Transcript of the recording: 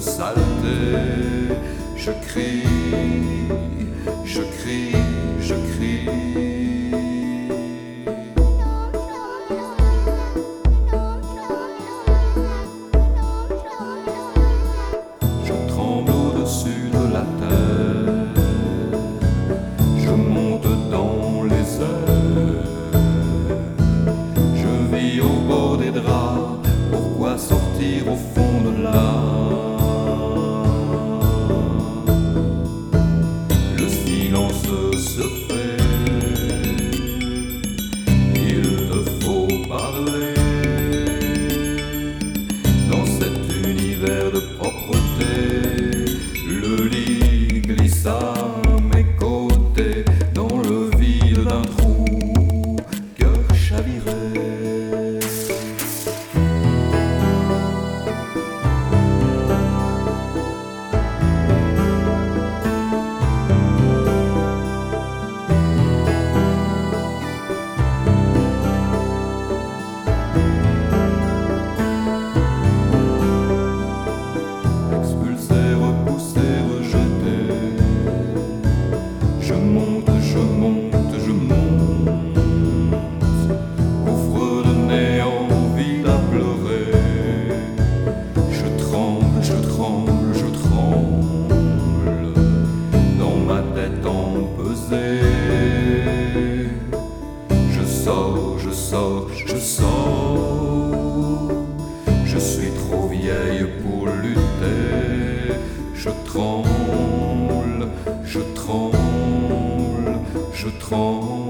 saleté. Je crie, je crie, je crie. Je tremble au-dessus de la terre, je monte dans les airs, je vis au bord des draps. Pourquoi sortir au fond de l'âme? Le silence se fait, il te faut parler. Dans cet univers de propreté, le lit glisse à mes côtés, dans le vide d'un trou, cœur chaviré. Je sors, je suis trop vieille pour lutter. Je tremble, je tremble, je tremble.